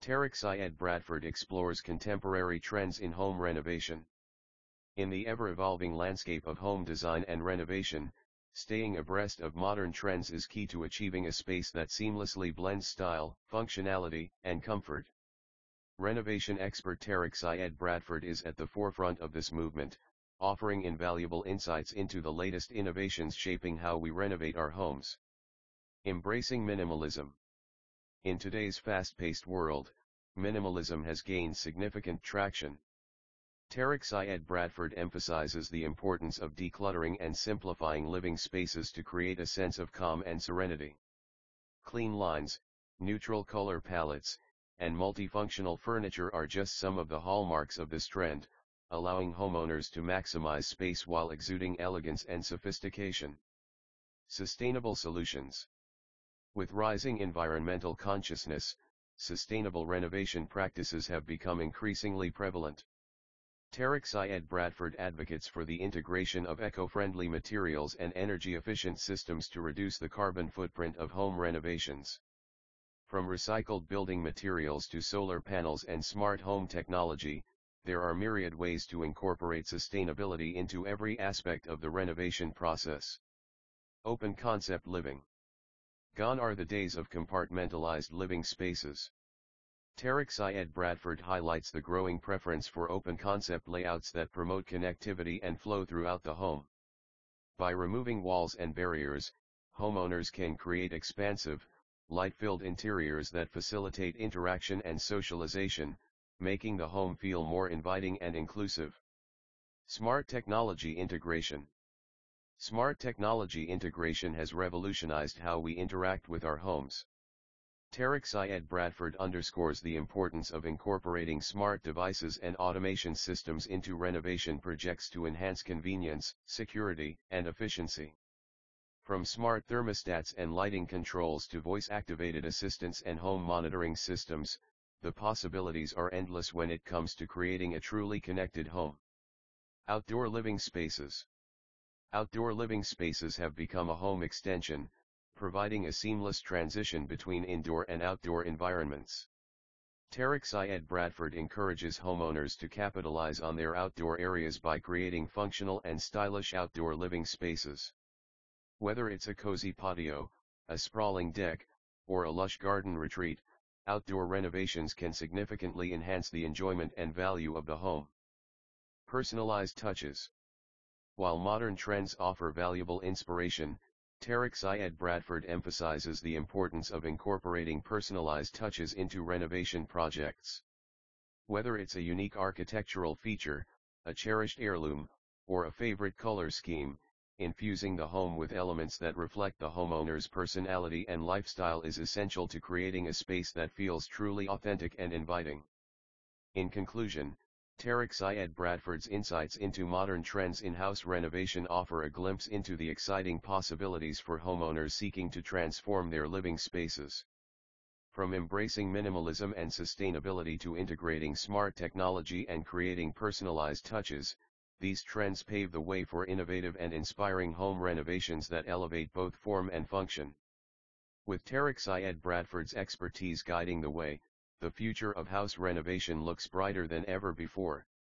Tarek Syed Bradford explores contemporary trends in home renovation. In the ever-evolving landscape of home design and renovation, staying abreast of modern trends is key to achieving a space that seamlessly blends style, functionality, and comfort. Renovation expert Tarek Syed Bradford is at the forefront of this movement, offering invaluable insights into the latest innovations shaping how we renovate our homes. Embracing minimalism. In today's fast-paced world, minimalism has gained significant traction. Tarek Syed Bradford emphasizes the importance of decluttering and simplifying living spaces to create a sense of calm and serenity. Clean lines, neutral color palettes, and multifunctional furniture are just some of the hallmarks of this trend, allowing homeowners to maximize space while exuding elegance and sophistication. Sustainable solutions. With rising environmental consciousness, sustainable renovation practices have become increasingly prevalent. Tarek Syed Bradford advocates for the integration of eco-friendly materials and energy-efficient systems to reduce the carbon footprint of home renovations. From recycled building materials to solar panels and smart home technology, there are myriad ways to incorporate sustainability into every aspect of the renovation process. Open concept living. Gone are the days of compartmentalized living spaces. Tarek Syed Bradford highlights the growing preference for open concept layouts that promote connectivity and flow throughout the home. By removing walls and barriers, homeowners can create expansive, light-filled interiors that facilitate interaction and socialization, making the home feel more inviting and inclusive. Smart technology integration. Smart technology integration has revolutionized how we interact with our homes. Tarek Syed Bradford underscores the importance of incorporating smart devices and automation systems into renovation projects to enhance convenience, security, and efficiency. From smart thermostats and lighting controls to voice-activated assistants and home monitoring systems, the possibilities are endless when it comes to creating a truly connected home. Outdoor living spaces. Outdoor living spaces have become a home extension, providing a seamless transition between indoor and outdoor environments. Tarek Syed Bradford encourages homeowners to capitalize on their outdoor areas by creating functional and stylish outdoor living spaces. Whether it's a cozy patio, a sprawling deck, or a lush garden retreat, outdoor renovations can significantly enhance the enjoyment and value of the home. Personalized touches. While modern trends offer valuable inspiration, Tarek Syed Bradford emphasizes the importance of incorporating personalized touches into renovation projects. Whether it's a unique architectural feature, a cherished heirloom, or a favorite color scheme, infusing the home with elements that reflect the homeowner's personality and lifestyle is essential to creating a space that feels truly authentic and inviting. In conclusion, Tarek Syed Bradford's insights into modern trends in house renovation offer a glimpse into the exciting possibilities for homeowners seeking to transform their living spaces. From embracing minimalism and sustainability to integrating smart technology and creating personalized touches, these trends pave the way for innovative and inspiring home renovations that elevate both form and function. With Tarek Syed Bradford's expertise guiding the way, the future of house renovation looks brighter than ever before.